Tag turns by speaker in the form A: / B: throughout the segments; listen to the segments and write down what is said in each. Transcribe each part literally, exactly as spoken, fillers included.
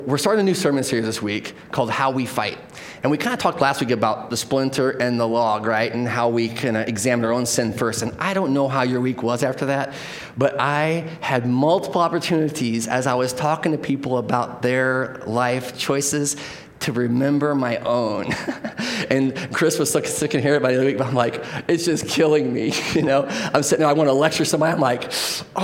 A: We're starting a new sermon series this week called How We Fight. And we kind of talked last week about the splinter and the log, right? And how we can examine our own sin first. And I don't know how your week was after that, but I had multiple opportunities as I was talking to people about their life choices to remember my own. And Chris was sick, sick and hear it by the other week, but I'm like, it's just killing me, you know? I'm sitting there, I want to lecture somebody, I'm like,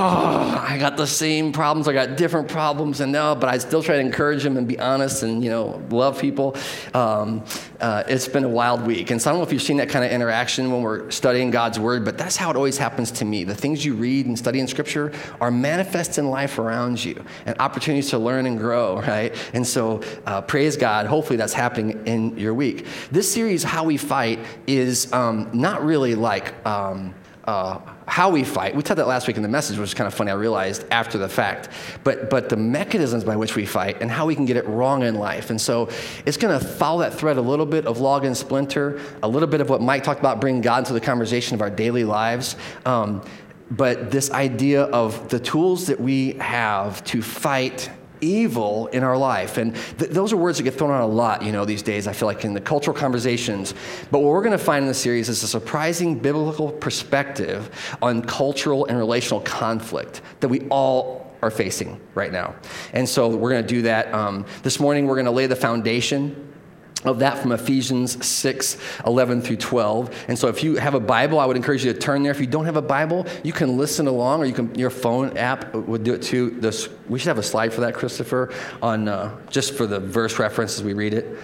A: oh, I got the same problems, I got different problems, and no, but I still try to encourage them and be honest and, you know, love people. Um, uh, it's been a wild week. And so I don't know if you've seen that kind of interaction when we're studying God's Word, but that's how it always happens to me. The things you read and study in Scripture are manifest in life around you and opportunities to learn and grow, right? And so uh, praise God. Hopefully that's happening in your week. This series, How We Fight, is um, not really like um, uh, how we fight. We taught that last week in the message, which is kind of funny, I realized, after the fact. But but the mechanisms by which we fight and how we can get it wrong in life. And so it's going to follow that thread a little bit of log and splinter, a little bit of what Mike talked about, bringing God into the conversation of our daily lives. Um, but this idea of the tools that we have to fight evil in our life. And th- those are words that get thrown out a lot, you know, these days, I feel like, in the cultural conversations. But what we're going to find in this series is a surprising biblical perspective on cultural and relational conflict that we all are facing right now. And so we're going to do that. Um, this morning, we're going to lay the foundation of that from Ephesians six, eleven through twelve. And so if you have a Bible, I would encourage you to turn there. If you don't have a Bible, you can listen along, or you can, your phone app would do it too. This, we should have a slide for that, Christopher, on uh, just for the verse reference as we read it.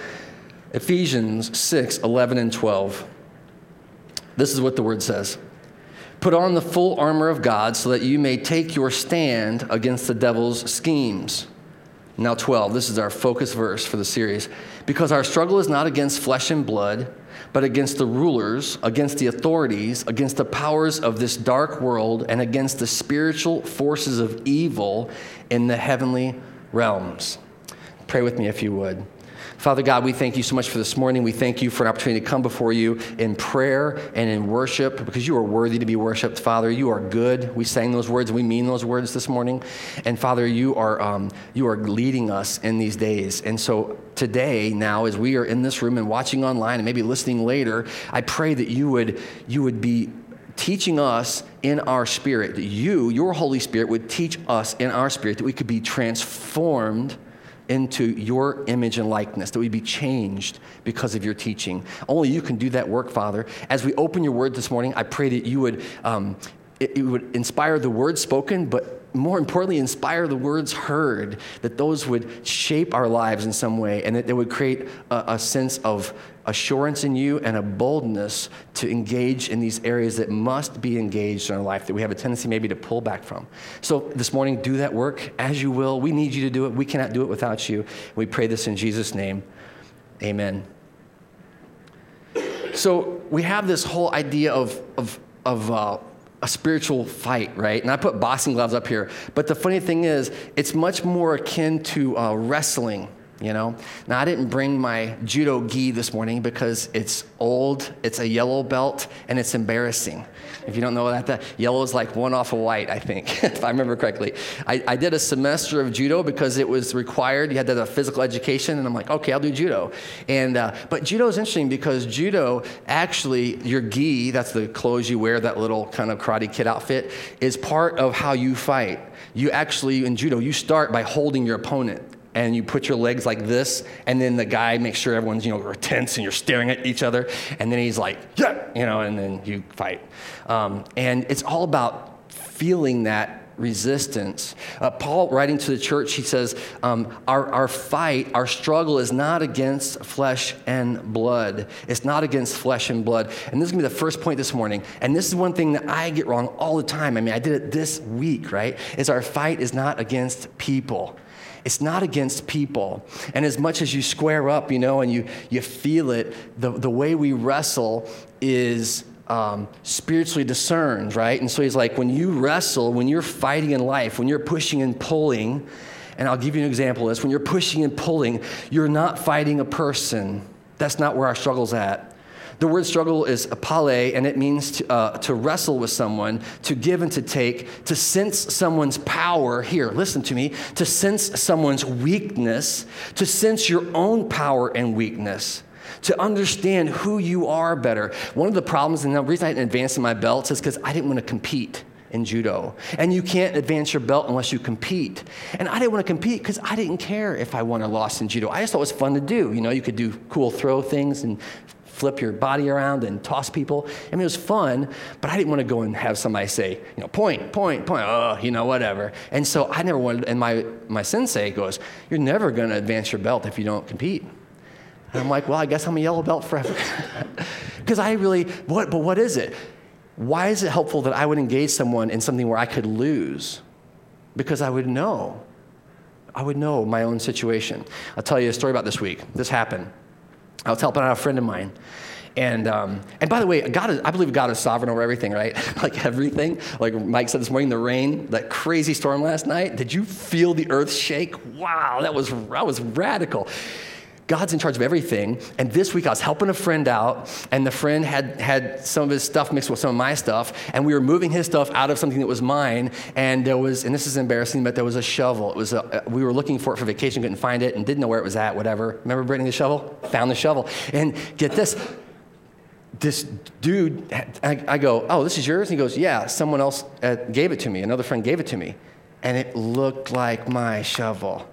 A: Ephesians six, eleven and twelve. This is what the word says. Put on the full armor of God so that you may take your stand against the devil's schemes. Now twelve, this is our focus verse for the series. Because our struggle is not against flesh and blood, but against the rulers, against the authorities, against the powers of this dark world, and against the spiritual forces of evil in the heavenly realms. Pray with me if you would. Father God, we thank you so much for this morning. We thank you for an opportunity to come before you in prayer and in worship, because you are worthy to be worshiped, Father. You are good. We sang those words, and we mean those words this morning. And Father, you are um, you are leading us in these days. And so today, now, as we are in this room and watching online and maybe listening later, I pray that you would you would be teaching us in our spirit, that you, your Holy Spirit, would teach us in our spirit, that we could be transformed into your image and likeness, that we be changed because of your teaching. Only you can do that work, Father. As we open your word this morning, I pray that you would, um, it, it would inspire the words spoken, but more importantly, inspire the words heard, that those would shape our lives in some way, and that they would create a, a sense of assurance in you and a boldness to engage in these areas that must be engaged in our life, that we have a tendency maybe to pull back from. So this morning, do that work as you will. We need you to do it. We cannot do it without you. We pray this in Jesus' name. Amen. So we have this whole idea of, of, of uh, a spiritual fight, right? And I put boxing gloves up here. But the funny thing is, it's much more akin to uh, wrestling, you know? Now, I didn't bring my judo gi this morning because it's old, it's a yellow belt, and it's embarrassing. If you don't know that, that yellow is like one off of white, I think, if I remember correctly. I, I did a semester of judo because it was required. You had to have a physical education, and I'm like, okay, I'll do judo. And uh, but judo is interesting because judo, actually, your gi, that's the clothes you wear, that little kind of karate kid outfit, is part of how you fight. You actually, in judo, you start by holding your opponent. And you put your legs like this, and then the guy makes sure everyone's, you know, tense, and you're staring at each other, and then he's like, yeah, you know, and then you fight. Um, and it's all about feeling that resistance. Uh, Paul, writing to the church, he says, um, our, our fight, our struggle is not against flesh and blood. It's not against flesh and blood. And this is going to be the first point this morning. And this is one thing that I get wrong all the time. I mean, I did it this week, right? Is our fight is not against people. It's not against people. And as much as you square up, you know, and you, you feel it, the, the way we wrestle is um, spiritually discerned, right? And so he's like, when you wrestle, when you're fighting in life, when you're pushing and pulling, and I'll give you an example of this, when you're pushing and pulling, you're not fighting a person. That's not where our struggle's at. The word struggle is apale, and it means to, uh, to wrestle with someone, to give and to take, to sense someone's power. Here, listen to me. To sense someone's weakness, to sense your own power and weakness, to understand who you are better. One of the problems, and the reason I didn't advance in my belts is because I didn't want to compete in judo. And you can't advance your belt unless you compete. And I didn't want to compete because I didn't care if I won or lost in judo. I just thought it was fun to do. You know, you could do cool throw things and flip your body around and toss people. I mean, it was fun, but I didn't want to go and have somebody say, you know, point, point, point, oh, you know, whatever. And so I never wanted, and my, my sensei goes, you're never going to advance your belt if you don't compete. And I'm like, well, I guess I'm a yellow belt forever. Because I really, what, but what is it? Why is it helpful that I would engage someone in something where I could lose? Because I would know. I would know my own situation. I'll tell you a story about this week. This happened. I was helping out a friend of mine. And um, and by the way, God is, I believe God is sovereign over everything, right? Like everything. Like Mike said this morning, the rain, that crazy storm last night. Did you feel the earth shake? Wow, that was, that was radical. God's in charge of everything. And this week I was helping a friend out, and the friend had, had some of his stuff mixed with some of my stuff, and we were moving his stuff out of something that was mine, and there was, and this is embarrassing, but there was a shovel. It was a, we were looking for it for vacation, couldn't find it, and didn't know where it was at, whatever. Remember Brittany, the shovel? Found the shovel. And get this, this dude, I, I go, oh, this is yours? And he goes, yeah, someone else uh, gave it to me. Another friend gave it to me. And it looked like my shovel.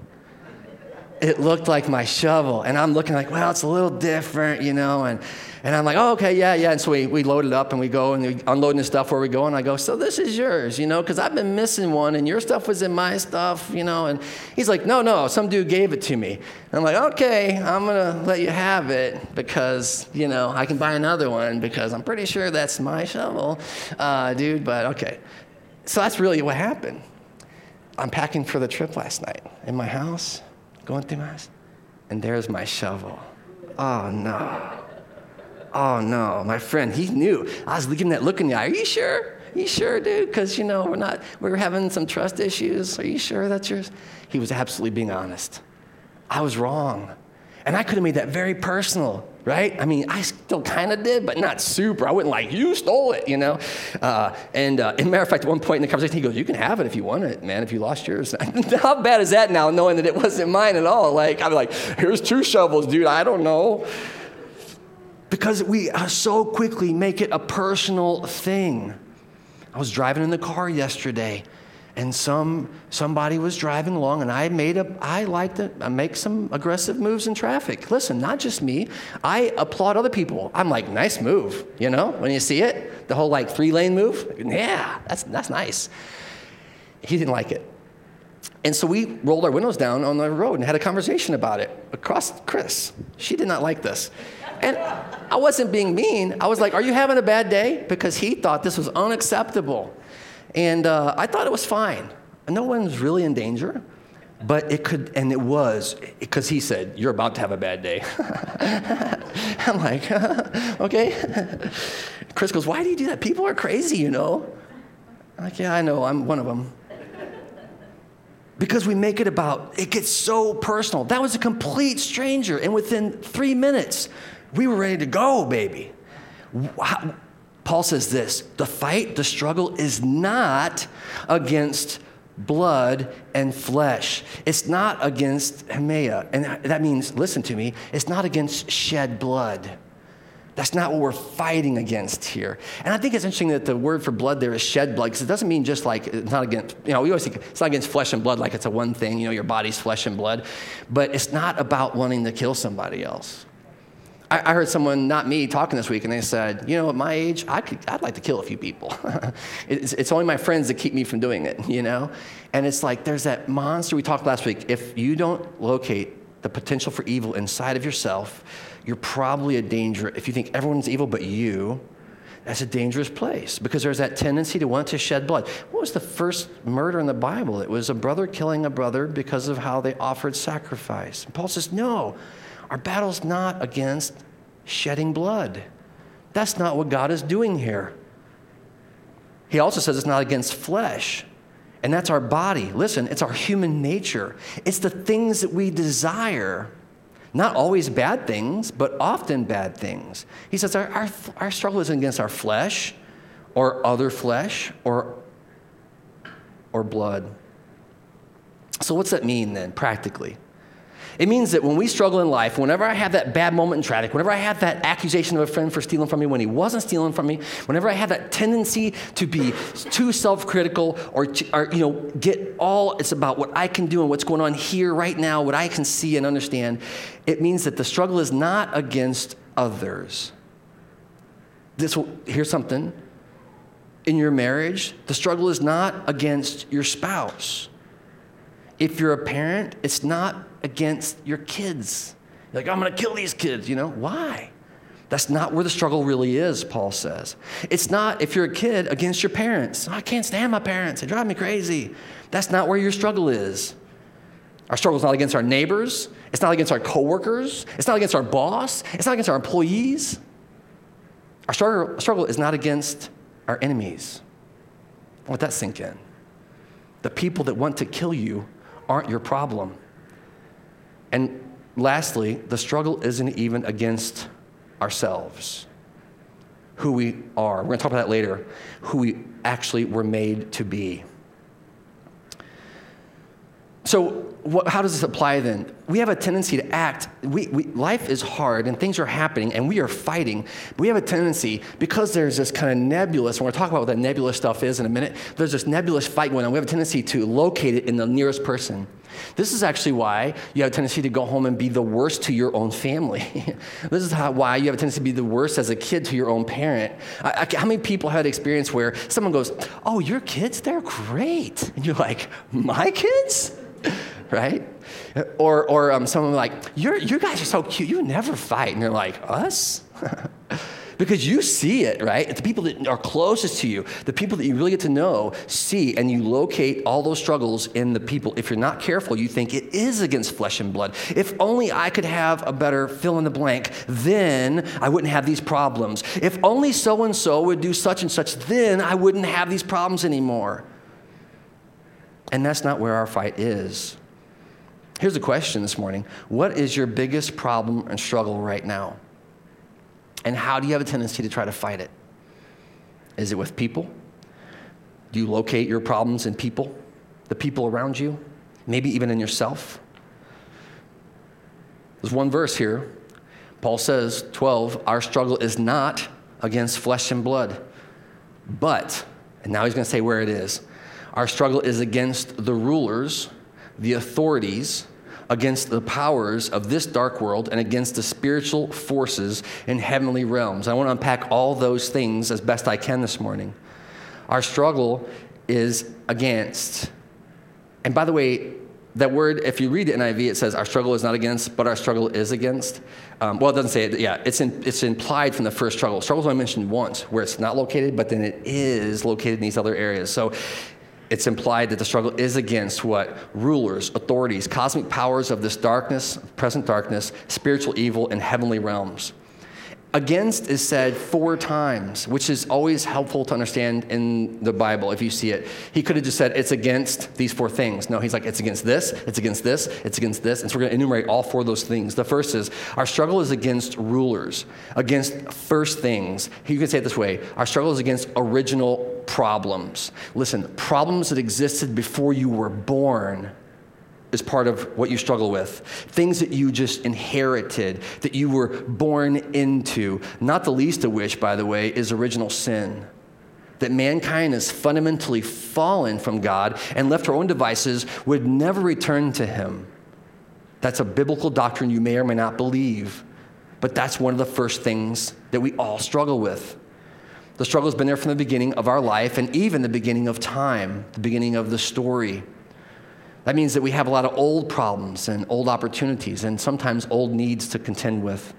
A: It looked like my shovel. And I'm looking like, well, it's a little different, you know. And, and I'm like, oh, okay, yeah, yeah. And so we, we load it up and we go and we unloading the stuff where we go. And I go, so this is yours, you know, because I've been missing one and your stuff was in my stuff, you know. And he's like, no, no, some dude gave it to me. And I'm like, okay, I'm going to let you have it because, you know, I can buy another one because I'm pretty sure that's my shovel, uh, dude. But okay. So that's really what happened. I'm packing for the trip last night in my house. Going through my house, and there's my shovel. Oh, no. Oh, no. My friend, he knew. I was looking that look in the eye. Are you sure? Are you sure, dude? Because, you know, we're not, we're having some trust issues. Are you sure that's yours? He was absolutely being honest. I was wrong. And I could have made that very personal, right? I mean, I still kind of did, but not super. I wouldn't like, you stole it, you know? Uh, and uh, as a matter of fact, at one point in the conversation, he goes, you can have it if you want it, man, if you lost yours. How bad is that now, knowing that it wasn't mine at all? Like, I'm like, here's two shovels, dude, I don't know. Because we uh, so quickly make it a personal thing. I was driving in the car yesterday, and some somebody was driving along, and I made a, I like to make some aggressive moves in traffic. Listen, not just me. I applaud other people. I'm like, nice move, you know, when you see it. The whole like three-lane move. Yeah, that's that's nice. He didn't like it. And so we rolled our windows down on the road and had a conversation about it across Chris. She did not like this. And I wasn't being mean. I was like, are you having a bad day? Because he thought this was unacceptable. And uh, I thought it was fine. No one's really in danger, but it could, and it was, because he said, you're about to have a bad day. I'm like, okay. Chris goes, why do you do that? People are crazy, you know. I'm like, yeah, I know, I'm one of them. Because we make it about, it gets so personal. That was a complete stranger, and within three minutes, we were ready to go, baby. Wow. Paul says this, the fight, the struggle is not against blood and flesh. It's not against Hemea. And that means, listen to me, it's not against shed blood. That's not what we're fighting against here. And I think it's interesting that the word for blood there is shed blood, because it doesn't mean just like, it's not against, you know, we always think it's not against flesh and blood like it's a one thing, you know, your body's flesh and blood. But it's not about wanting to kill somebody else. I heard someone, not me, talking this week, and they said, you know, at my age, I could, I'd like to kill a few people. it's, it's only my friends that keep me from doing it, you know? And it's like there's that monster we talked last week. If you don't locate the potential for evil inside of yourself, you're probably a danger. If you think everyone's evil but you, that's a dangerous place, because there's that tendency to want to shed blood. What was the first murder in the Bible? It was a brother killing a brother because of how they offered sacrifice. And Paul says, no. Our battle's not against shedding blood. That's not what God is doing here. He also says it's not against flesh. And that's our body. Listen, it's our human nature. It's the things that we desire Not always bad things, but often bad things. He says our, our, our struggle isn't against our flesh or other flesh or, or blood. So what's that mean then, practically? It means that when we struggle in life, whenever I have that bad moment in traffic, whenever I have that accusation of a friend for stealing from me when he wasn't stealing from me, whenever I have that tendency to be too self-critical or, to, or you know, get all it's about what I can do and what's going on here right now, what I can see and understand, it means that the struggle is not against others. This will, here's something. In your marriage, the struggle is not against your spouse. If you're a parent, it's not against your kids. You're like, I'm going to kill these kids, you know? Why? That's not where the struggle really is, Paul says. It's not, if you're a kid, against your parents. I can't stand my parents. They drive me crazy. That's not where your struggle is. Our struggle is not against our neighbors. It's not against our coworkers. It's not against our boss. It's not against our employees. Our struggle, struggle is not against our enemies. Let that sink in. The people that want to kill you aren't your problem. And lastly, the struggle isn't even against ourselves, who we are. We're going to talk about that later, who we actually were made to be. So what, how does this apply then? We have a tendency to act. We, we, life is hard and things are happening and we are fighting. But we have a tendency, because there's this kind of nebulous, and we're going to talk about what that nebulous stuff is in a minute, there's this nebulous fight going on. We have a tendency to locate it in the nearest person. This is actually why you have a tendency to go home and be the worst to your own family. This is how, why you have a tendency to be the worst as a kid to your own parent. I, I, how many people had experience where someone goes, oh, your kids, they're great. And you're like, my kids? Right? Or or um, someone like, you're, you guys are so cute. You never fight. And you're like, us? Because you see it, right? The people that are closest to you, the people that you really get to know, see, and you locate all those struggles in the people. If you're not careful, you think it is against flesh and blood. If only I could have a better fill in the blank, then I wouldn't have these problems. If only so-and-so would do such and such, then I wouldn't have these problems anymore. And that's not where our fight is. Here's the question this morning. What is your biggest problem and struggle right now? And how do you have a tendency to try to fight it? Is it with people? Do you locate your problems in people? The people around you? Maybe even in yourself? There's one verse here. Paul says, twelve, our struggle is not against flesh and blood, but, and now he's going to say where it is, our struggle is against the rulers, the authorities, against the powers of this dark world, and against the spiritual forces in heavenly realms. I want to unpack all those things as best I can this morning. Our struggle is against, and by the way, that word, if you read the N I V, it says our struggle is not against, but our struggle is against. Um, well, it doesn't say it. Yeah, it's in, it's implied from the first struggle. Struggle is only mentioned once, where it's not located, but then it is located in these other areas. So it's implied that the struggle is against what? Rulers, authorities, cosmic powers of this darkness, present darkness, spiritual evil, and heavenly realms. Against is said four times, which is always helpful to understand in the Bible if you see it. He could have just said it's against these four things. No, he's like, it's against this, it's against this, it's against this. And so we're going to enumerate all four of those things. The first is our struggle is against rulers, against first things. You can say it this way. Our struggle is against original problems. Listen, problems that existed before you were born is part of what you struggle with. Things that you just inherited, that you were born into, not the least of which, by the way, is original sin. That mankind is fundamentally fallen from God and left to our own devices would never return to him. That's a biblical doctrine you may or may not believe, but that's one of the first things that we all struggle with. The struggle has been there from the beginning of our life and even the beginning of time, the beginning of the story. That means that we have a lot of old problems and old opportunities and sometimes old needs to contend with.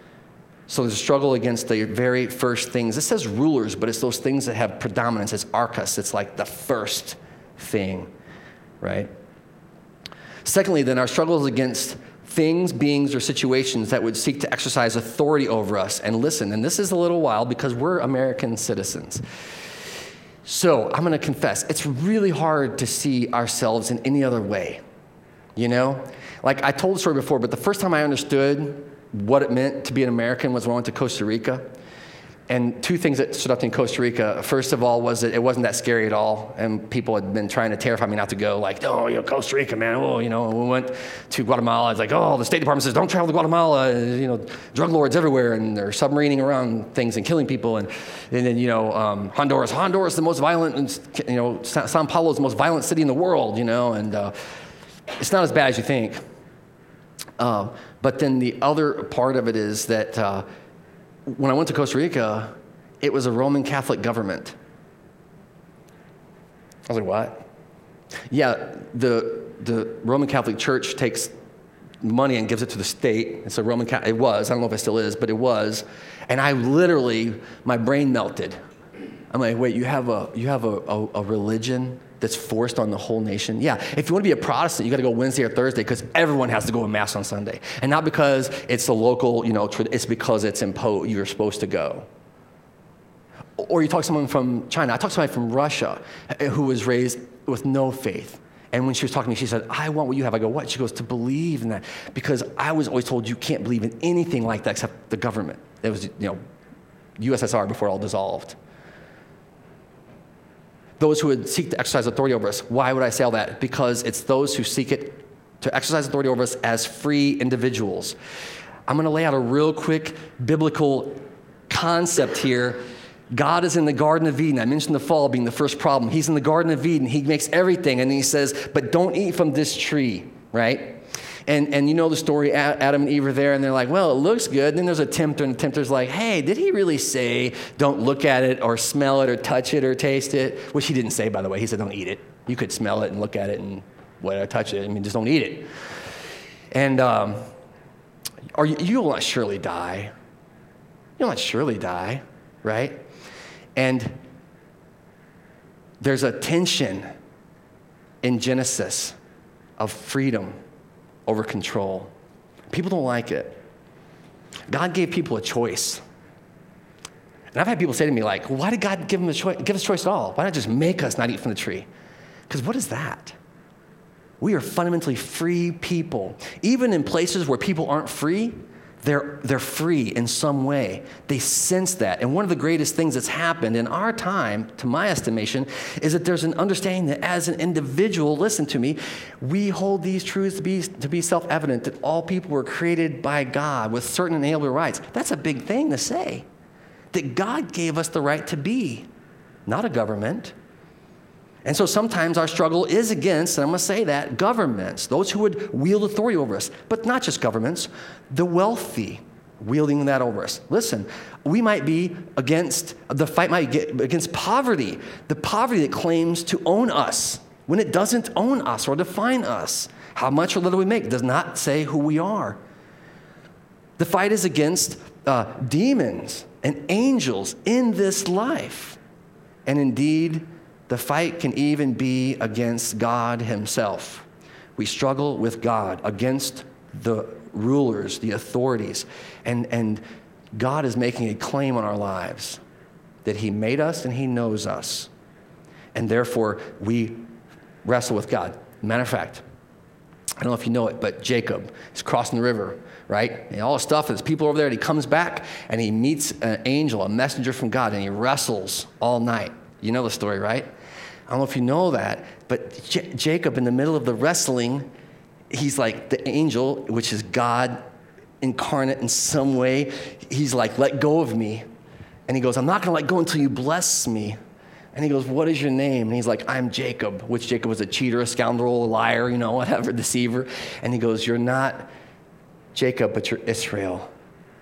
A: So there's a struggle against the very first things. It says rulers, but it's those things that have predominance. It's archos. It's like the first thing, right? Secondly, then, our struggle is against things, beings, or situations that would seek to exercise authority over us. And listen, and this is a little wild because we're American citizens. So I'm going to confess, it's really hard to see ourselves in any other way. you know? Like I told the story before, but the first time I understood what it meant to be an American was when I went to Costa Rica. And two things that stood out in Costa Rica. First of all was that it wasn't that scary at all. And people had been trying to terrify me not to go, like, oh, you know, Costa Rica, man. Oh, you know, we went to Guatemala. It's like, oh, the State Department says, don't travel to Guatemala. You know, drug lords everywhere, and they're submarining around things and killing people. And, and then, you know, um, Honduras. Honduras is the most violent, you know, Sao Paulo is the most violent city in the world, you know. And uh, it's not as bad as you think. Uh, but then the other part of it is that uh, when I went to Costa Rica, it was a Roman Catholic government. I was like, what? Yeah, the the Roman Catholic Church takes money and gives it to the state. It's a Roman Catholic, it was, I don't know if it still is, but it was. And I literally, my brain melted. I'm like, wait, you have a you have a, a, a religion that's forced on the whole nation? Yeah, if you want to be a Protestant, you got to go Wednesday or Thursday because everyone has to go to Mass on Sunday. And not because it's the local, you know, it's because it's imposed, you're supposed to go. Or you talk to someone from China. I talked to somebody from Russia who was raised with no faith. And when she was talking to me, she said, I want what you have. I go, what? She goes, to believe in that. Because I was always told you can't believe in anything like that except the government. It was, you know, U S S R before it all dissolved. Those who would seek to exercise authority over us. Why would I say all that? Because it's those who seek it to exercise authority over us as free individuals. I'm going to lay out a real quick biblical concept here. God is in the Garden of Eden. I mentioned the fall being the first problem. He's in the Garden of Eden. He makes everything, and he says, but don't eat from this tree, right? And and you know the story, Adam and Eve are there, and they're like, well, it looks good. And then there's a tempter, and the tempter's like, hey, did he really say don't look at it or smell it or touch it or taste it? Which he didn't say, by the way. He said don't eat it. You could smell it and look at it and whatever, touch it. I mean, just don't eat it. And um, or you, you will not surely die. You'll not surely die, right? And there's a tension in Genesis of freedom over control. People don't like it. God gave people a choice. And I've had people say to me like, well, why did God give them a choice, give us a choice at all? Why not just make us not eat from the tree? Because what is that? We are fundamentally free people. Even in places where people aren't free, They're, they're free in some way. They sense that. And one of the greatest things that's happened in our time, to my estimation, is that there's an understanding that as an individual, listen to me, we hold these truths to be, to be self-evident, that all people were created by God with certain inalienable rights. That's a big thing to say. That God gave us the right to be, not a government. And so sometimes our struggle is against, and I'm going to say that, governments, those who would wield authority over us, but not just governments, the wealthy wielding that over us. Listen, we might be against, the fight might get against poverty, the poverty that claims to own us when it doesn't own us or define us. How much or little we make does not say who we are. The fight is against uh, demons and angels in this life. And indeed, the fight can even be against God himself. We struggle with God, against the rulers, the authorities. And, and God is making a claim on our lives that he made us and he knows us. And therefore, we wrestle with God. Matter of fact, I don't know if you know it, but Jacob is crossing the river, right? And all the stuff, there's people over there, and he comes back and he meets an angel, a messenger from God, and he wrestles all night. You know the story, right? I don't know if you know that, but J- Jacob, in the middle of the wrestling, he's like the angel, which is God incarnate in some way. He's like, let go of me. And he goes, I'm not going to let go until you bless me. And he goes, what is your name? And he's like, I'm Jacob, which Jacob was a cheater, a scoundrel, a liar, you know, whatever, deceiver. And he goes, you're not Jacob, but you're Israel.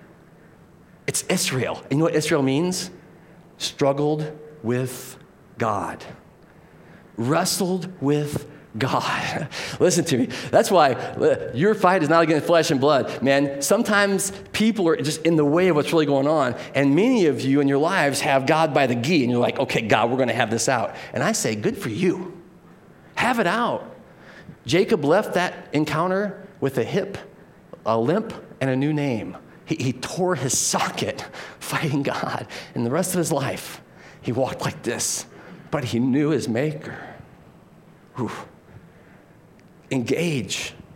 A: It's Israel. And you know what Israel means? Struggled with God. Wrestled with God. Listen to me. That's why your fight is not against flesh and blood, man. Sometimes people are just in the way of what's really going on. And many of you in your lives have God by the gi. And you're like, okay, God, we're going to have this out. And I say, good for you. Have it out. Jacob left that encounter with a hip, a limp, and a new name. He, he tore his socket fighting God. And the rest of his life, he walked like this. But he knew his maker. Whew. Engage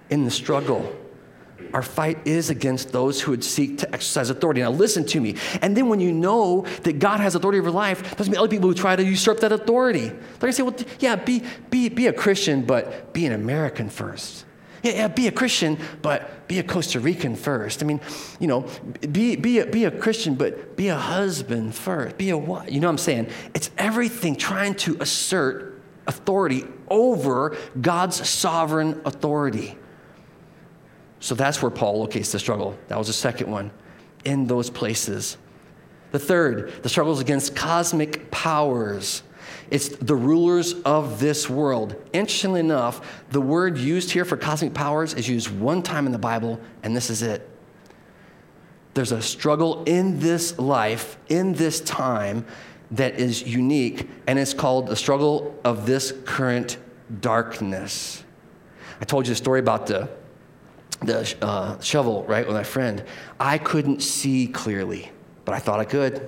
A: in the struggle. Our fight is against those who would seek to exercise authority. Now listen to me. And then when you know that God has authority over your life, doesn't mean other people who try to usurp that authority. They're going to say, well, yeah, be, be, be a Christian, but be an American first. Yeah, yeah, be a Christian, but be a Costa Rican first. I mean, you know, be, be, a, be a Christian, but be a husband first. Be a what? You know what I'm saying? It's everything trying to assert authority over God's sovereign authority. So that's where Paul locates the struggle. That was the second one, in those places. The third, the struggle is against cosmic powers. It's the rulers of this world. Interestingly enough, the word used here for cosmic powers is used one time in the Bible, and this is it. There's a struggle in this life, in this time, that is unique, and it's called the struggle of this current darkness. I told you a story about the the uh, shovel, right, with my friend. I couldn't see clearly, but I thought I could.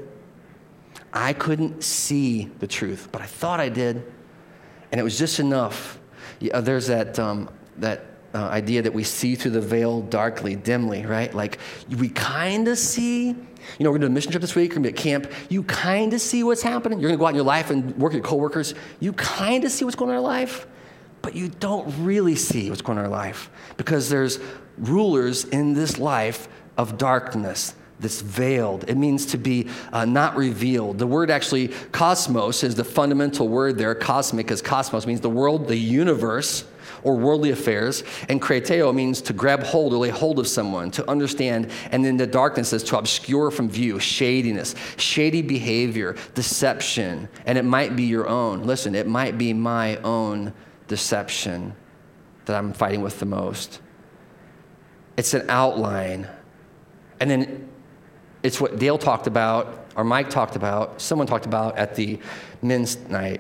A: I couldn't see the truth, but I thought I did, and it was just enough. Yeah, there's that um, that uh, idea that we see through the veil darkly, dimly, right? Like we kind of see. You know, we're going to do a mission trip this week. We're going to be at camp. You kind of see what's happening. You're going to go out in your life and work with your coworkers. You kind of see what's going on in your life, but you don't really see what's going on in your life because there's rulers in this life of darkness that's veiled. It means to be uh, not revealed. The word actually, cosmos, is the fundamental word there. Cosmic is cosmos, means the world, the universe, or worldly affairs. And krateo means to grab hold or lay hold of someone, to understand. And then the darkness is to obscure from view, shadiness, shady behavior, deception. And it might be your own. Listen, it might be my own deception that I'm fighting with the most. It's an outline. And then it's what Dale talked about, or Mike talked about, someone talked about at the men's night.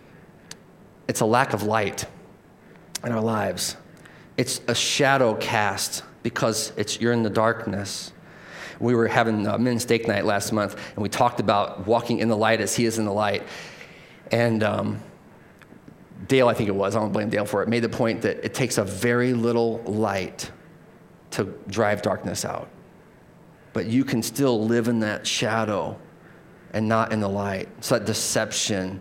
A: It's a lack of light in our lives. It's a shadow cast because it's you're in the darkness. We were having a men's steak night last month, and we talked about walking in the light as he is in the light. And um, Dale, I think it was, I don't blame Dale for it, made the point that it takes a very little light to drive darkness out. But you can still live in that shadow and not in the light. It's that deception.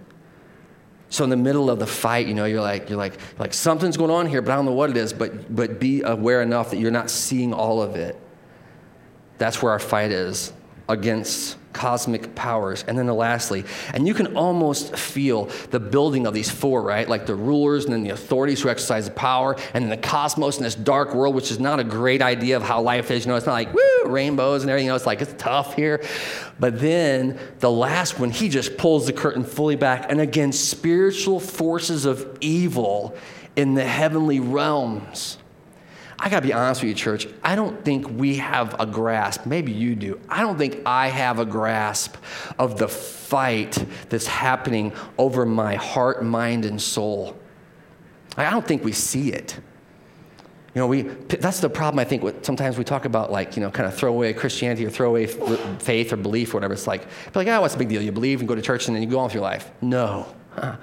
A: So in the middle of the fight, you know, you're like, you're like, like something's going on here, but I don't know what it is, but but be aware enough that you're not seeing all of it. That's where our fight is, against cosmic powers. And then lastly, and you can almost feel the building of these four, right? Like the rulers and then the authorities who exercise the power, and then the cosmos in this dark world, which is not a great idea of how life is. You know, it's not like, woo, rainbows and everything. You know, it's like, it's tough here. But then the last one, he just pulls the curtain fully back, and against spiritual forces of evil in the heavenly realms. I got to be honest with you, church. I don't think we have a grasp. Maybe you do. I don't think I have a grasp of the fight that's happening over my heart, mind, and soul. I don't think we see it. You know, we that's the problem, I think, with, sometimes we talk about, like, you know, kind of throwaway Christianity or throwaway faith or belief or whatever. It's like, like, oh, what's the big deal? You believe and go to church and then you go on with your life. No. Huh.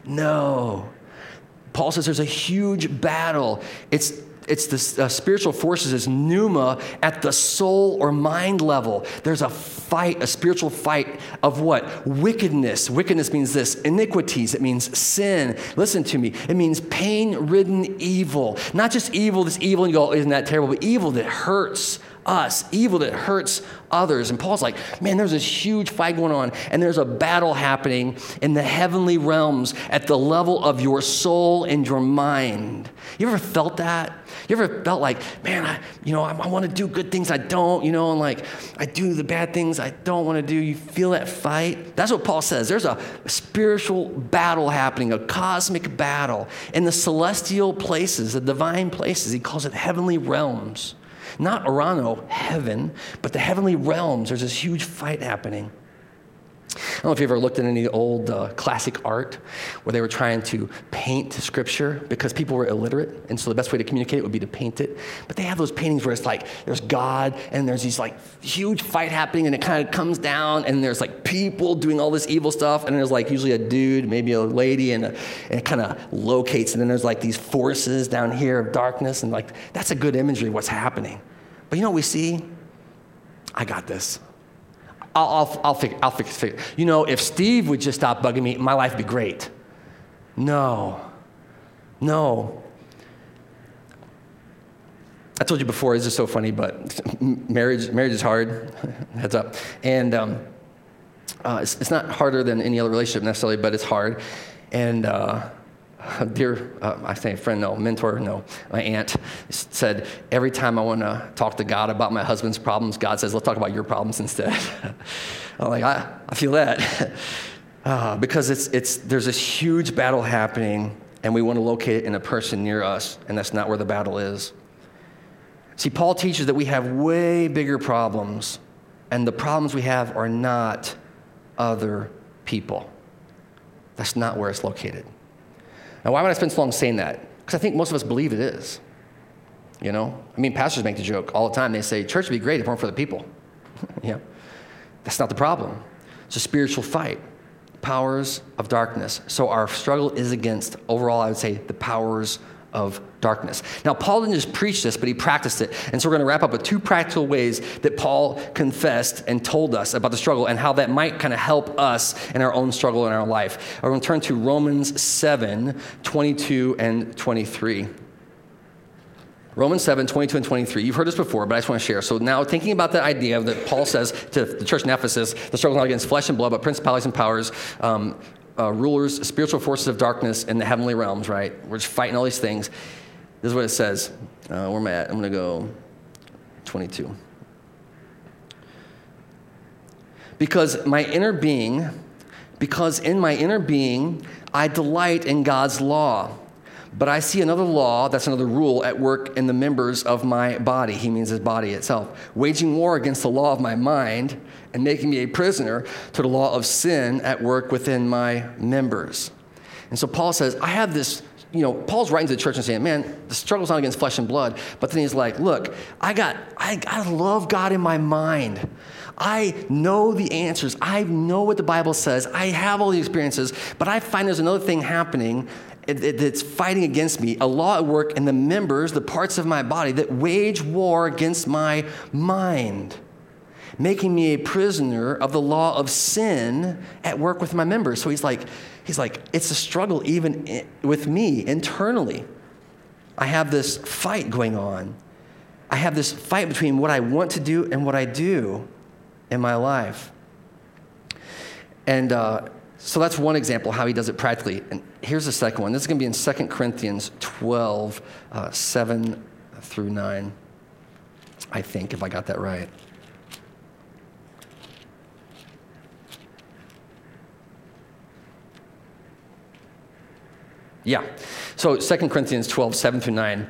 A: No. Paul says there's a huge battle. It's It's the uh, spiritual forces, is pneuma at the soul or mind level. There's a fight, a spiritual fight of what? Wickedness. Wickedness means this. Iniquities. It means sin. Listen to me. It means pain-ridden evil. Not just evil that's evil and you go, isn't that terrible? But evil that hurts us. Evil that hurts others. And Paul's like, man, there's this huge fight going on, and there's a battle happening in the heavenly realms at the level of your soul and your mind. You ever felt that? You ever felt like, man, I, you know, I, I want to do good things, I don't, you know, and like I do the bad things I don't want to do. You feel that fight? That's what Paul says. There's a spiritual battle happening, a cosmic battle in the celestial places, the divine places. He calls it heavenly realms. Not Urano, heaven, but the heavenly realms. There's this huge fight happening. don't know if you've ever looked at any old uh, classic art where they were trying to paint scripture because people were illiterate, and so the best way to communicate it would be to paint it. But they have those paintings where it's like there's God, and there's these like huge fight happening, and it kind of comes down, and there's like people doing all this evil stuff, and there's like usually a dude, maybe a lady, and, a, and it kind of locates, and then there's like these forces down here of darkness, and like that's a good imagery of what's happening. But you know what we see? I got this. I'll, I'll, I'll, figure, I'll fix it. You know, if Steve would just stop bugging me, my life would be great. No. No. I told you before, this is so funny, but marriage marriage is hard. Heads up. And um, uh, it's, it's not harder than any other relationship necessarily, but it's hard. And uh, dear, uh, I say friend, no, mentor, no, my aunt said, every time I want to talk to God about my husband's problems, God says, let's talk about your problems instead. I'm like, I, I feel that. uh, because it's it's there's this huge battle happening, and we want to locate it in a person near us, and that's not where the battle is. See, Paul teaches that we have way bigger problems, and the problems we have are not other people. That's not where it's located. Now, why would I spend so long saying that? Because I think most of us believe it is. You know? I mean, pastors make the joke all the time. They say, church would be great if it weren't for the people. Yeah. That's not the problem. It's a spiritual fight. Powers of darkness. So our struggle is against, overall, I would say, the powers of darkness. Now, Paul didn't just preach this, but he practiced it. And so we're going to wrap up with two practical ways that Paul confessed and told us about the struggle and how that might kind of help us in our own struggle in our life. We're going to turn to Romans seven, twenty-two and twenty-three. Romans seven, twenty-two and twenty-three. You've heard this before, but I just want to share. So now thinking about the idea that Paul says to the church in Ephesus, the struggle is not against flesh and blood, but principalities and powers, um, Uh, rulers, spiritual forces of darkness in the heavenly realms, right? We're just fighting all these things. This is what it says. Uh, where am I at? I'm going to go twenty-two. Because my inner being, because in my inner being, I delight in God's law. But I see another law, that's another rule, at work in the members of my body. He means his body itself. Waging war against the law of my mind and making me a prisoner to the law of sin at work within my members. And so Paul says, I have this, you know, Paul's writing to the church and saying, man, the struggle's not against flesh and blood. But then he's like, look, I got, I, I love God in my mind. I know the answers. I know what the Bible says. I have all the experiences, but I find there's another thing happening that's fighting against me, a law at work in the members, the parts of my body that wage war against my mind, making me a prisoner of the law of sin at work with my members. So he's like, he's like, it's a struggle even with me internally. I have this fight going on. I have this fight between what I want to do and what I do in my life. And uh, so that's one example how he does it practically. And here's the second one. This is going to be in Second Corinthians twelve, uh, seven through nine, I think, if I got that right. Yeah. So Second Corinthians twelve, seven through nine.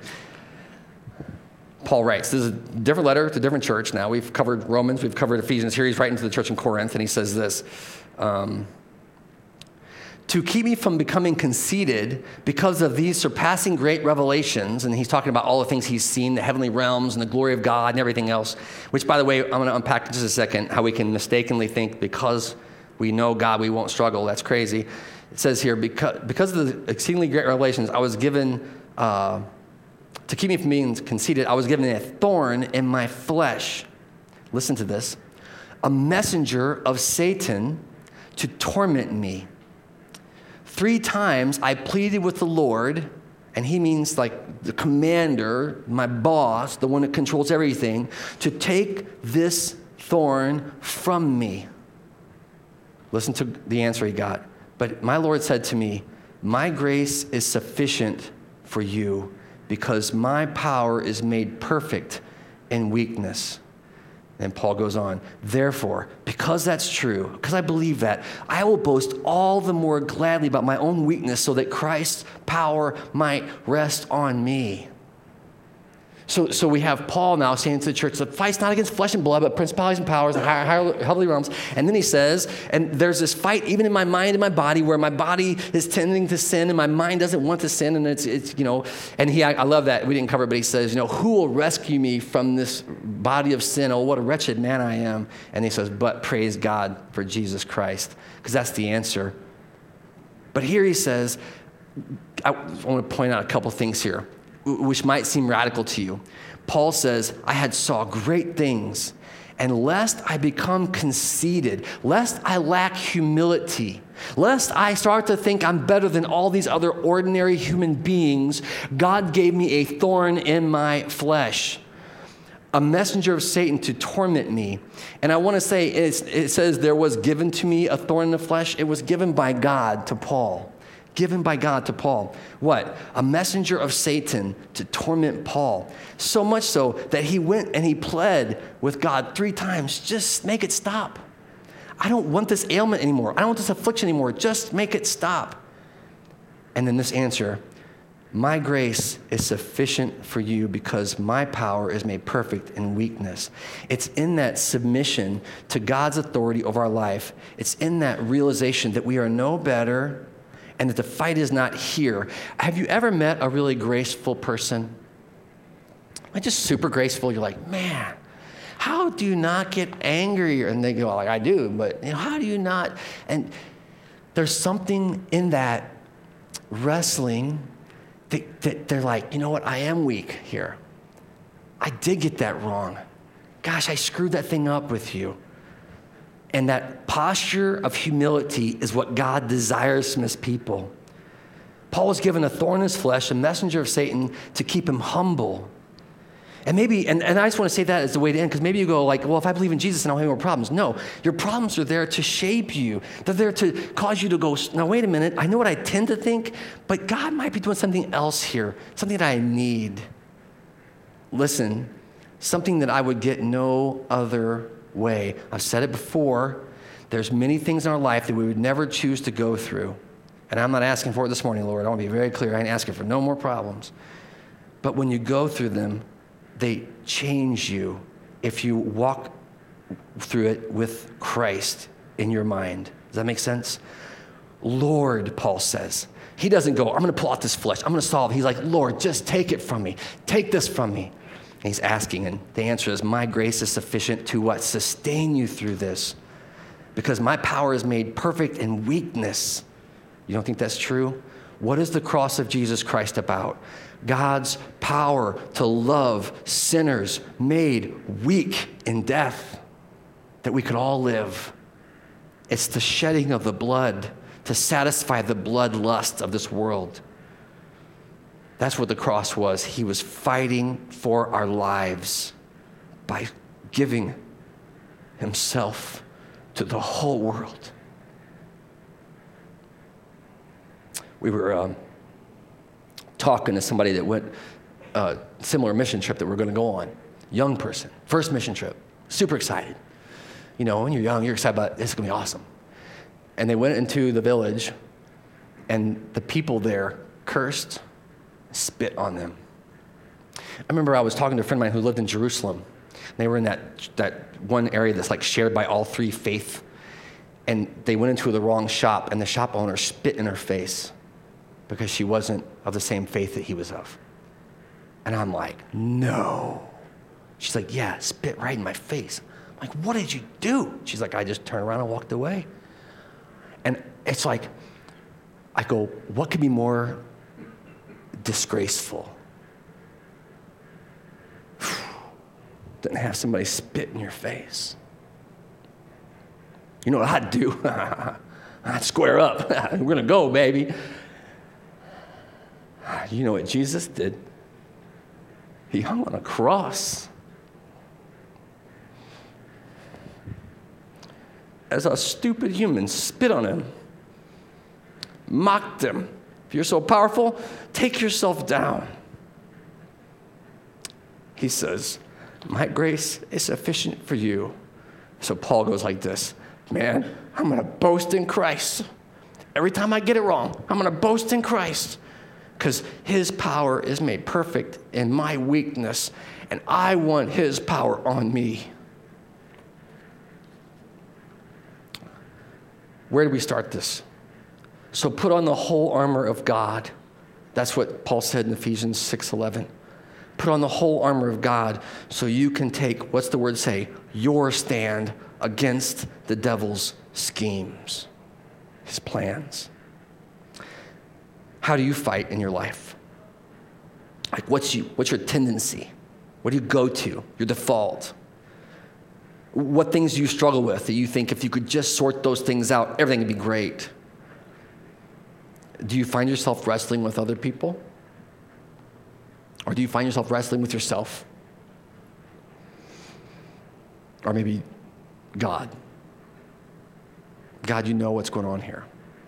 A: Paul writes, this is a different letter to a different church now. We've covered Romans, we've covered Ephesians. Here he's writing to the church in Corinth, and he says this. Um, to keep me from becoming conceited because of these surpassing great revelations, and he's talking about all the things he's seen, the heavenly realms and the glory of God and everything else, which, by the way, I'm going to unpack in just a second, how we can mistakenly think because we know God, we won't struggle. That's crazy. It says here, because, because of the exceedingly great revelations, I was given, uh, to keep me from being conceited, I was given a thorn in my flesh. Listen to this. A messenger of Satan to torment me. Three times I pleaded with the Lord, and he means like the commander, my boss, the one that controls everything, to take this thorn from me. Listen to the answer he got. But my Lord said to me, my grace is sufficient for you because my power is made perfect in weakness. And Paul goes on, therefore, because that's true, because I believe that, I will boast all the more gladly about my own weakness so that Christ's power might rest on me. So, so we have Paul now saying to the church, the fight's not against flesh and blood, but principalities and powers and higher, higher heavenly realms. And then he says, and there's this fight even in my mind and my body where my body is tending to sin and my mind doesn't want to sin. And it's, it's you know, and he, I, I love that. We didn't cover it, but he says, you know, who will rescue me from this body of sin? Oh, what a wretched man I am. And he says, but praise God for Jesus Christ, because that's the answer. But here he says, I want to point out a couple things here, which might seem radical to you. Paul says, I had saw great things, and lest I become conceited, lest I lack humility, lest I start to think I'm better than all these other ordinary human beings, God gave me a thorn in my flesh, a messenger of Satan to torment me. And I want to say, it's, it says there was given to me a thorn in the flesh. It was given by God to Paul. Given by God to Paul. What? A messenger of Satan to torment Paul. So much so that he went and he pled with God three times, just make it stop. I don't want this ailment anymore. I don't want this affliction anymore. Just make it stop. And then this answer, my grace is sufficient for you because my power is made perfect in weakness. It's in that submission to God's authority over our life. It's in that realization that we are no better and that the fight is not here. Have you ever met a really graceful person? Like just super graceful. You're like, man, how do you not get angry? And they go, like, I do, but you know, how do you not? And there's something in that wrestling that, that they're like, you know what? I am weak here. I did get that wrong. Gosh, I screwed that thing up with you. And that posture of humility is what God desires from his people. Paul was given a thorn in his flesh, a messenger of Satan to keep him humble. And maybe, and, and I just want to say that as the way to end, because maybe you go like, well, if I believe in Jesus, then I'll have more problems. No, your problems are there to shape you. They're there to cause you to go, now wait a minute, I know what I tend to think, but God might be doing something else here, something that I need. Listen, something that I would get no other way. I've said it before. There's many things in our life that we would never choose to go through. And I'm not asking for it this morning, Lord. I want to be very clear. I ain't asking for no more problems. But when you go through them, they change you if you walk through it with Christ in your mind. Does that make sense? Lord, Paul says. He doesn't go, I'm going to pull out this flesh. I'm going to solve it. He's like, Lord, just take it from me. Take this from me. And he's asking, and the answer is, my grace is sufficient to what? Sustain you through this. Because my power is made perfect in weakness. You don't think that's true? What is the cross of Jesus Christ about? God's power to love sinners made weak in death, that we could all live. It's the shedding of the blood to satisfy the bloodlust of this world. That's what the cross was. He was fighting for our lives by giving himself to the whole world. We were um, talking to somebody that went a uh, similar mission trip that we're going to go on. Young person, first mission trip, super excited. You know, when you're young, you're excited about, this is going to be awesome. And they went into the village, and the people there cursed, spit on them. I remember I was talking to a friend of mine who lived in Jerusalem. They were in that, that one area that's like shared by all three faiths. And they went into the wrong shop, and the shop owner spit in her face because she wasn't of the same faith that he was of. And I'm like, no. She's like, yeah, spit right in my face. I'm like, what did you do? She's like, I just turned around and walked away. And it's like, I go, what could be more disgraceful than have somebody spit in your face? You know what I'd do? I'd square up. We're going to go, baby. You know what Jesus did? He hung on a cross. As a stupid human spit on him, mocked him. If you're so powerful, take yourself down. He says, my grace is sufficient for you. So Paul goes like this, man, I'm going to boast in Christ. Every time I get it wrong, I'm going to boast in Christ because his power is made perfect in my weakness, and I want his power on me. Where do we start this? So put on the whole armor of God. That's what Paul said in Ephesians six eleven. Put on the whole armor of God so you can take, what's the word say? Your stand against the devil's schemes, his plans. How do you fight in your life? Like what's you, what's your tendency? What do you go to, your default? What things do you struggle with that you think if you could just sort those things out, everything would be great? Do you find yourself wrestling with other people? Or do you find yourself wrestling with yourself? Or maybe God. God, you know what's going on here.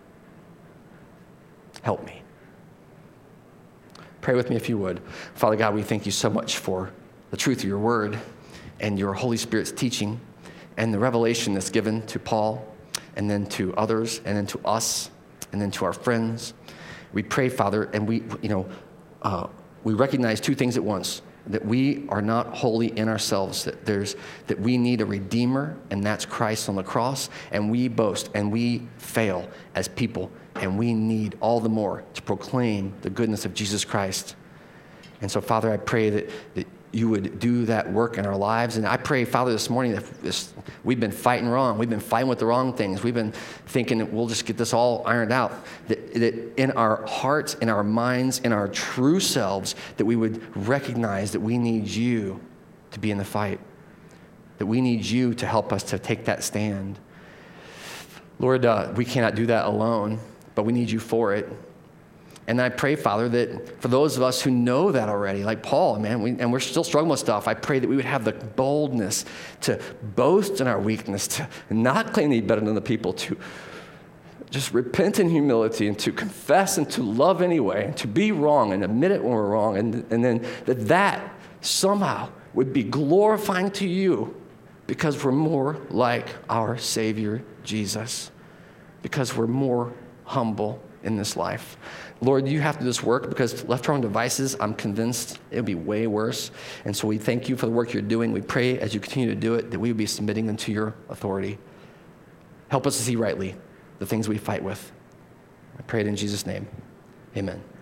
A: Help me. Pray with me if you would. Father God, we thank you so much for the truth of your word and your Holy Spirit's teaching and the revelation that's given to Paul and then to others and then to us and then to our friends. We pray, Father, and we, you know, uh, we recognize two things at once, that we are not holy in ourselves, that there's that we need a Redeemer, and that's Christ on the cross, and we boast and we fail as people, and we need all the more to proclaim the goodness of Jesus Christ. And so, Father, I pray that, that you would do that work in our lives. And I pray, Father, this morning that this, we've been fighting wrong. We've been fighting with the wrong things. We've been thinking that we'll just get this all ironed out. That, that in our hearts, in our minds, in our true selves, that we would recognize that we need you to be in the fight. That we need you to help us to take that stand. Lord, uh, we cannot do that alone, but we need you for it. And I pray, Father, that for those of us who know that already, like Paul, man, we, and we're still struggling with stuff, I pray that we would have the boldness to boast in our weakness, to not claim to be better than the people, to just repent in humility and to confess and to love anyway, and to be wrong and admit it when we're wrong, and, and then that that somehow would be glorifying to you because we're more like our Savior, Jesus, because we're more humble in this life. Lord, you have to do this work because left to our own devices, I'm convinced it'll be way worse. And so we thank you for the work you're doing. We pray as you continue to do it that we would be submitting unto your authority. Help us to see rightly the things we fight with. I pray it in Jesus' name. Amen.